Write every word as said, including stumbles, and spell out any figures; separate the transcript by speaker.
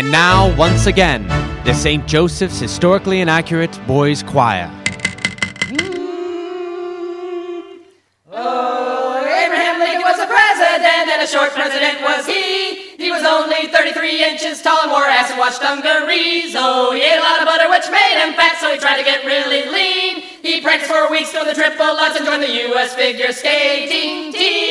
Speaker 1: And now, once again, the Saint Joseph's Historically Inaccurate Boys Choir.
Speaker 2: Oh, Abraham Lincoln was a president, and a short president was he. He was only thirty-three inches tall and wore acid-washed dungarees. Oh, he ate a lot of butter, which made him fat, so he tried to get really lean. He practiced for weeks, go the triple Lutz, and joined the U S figure skating team.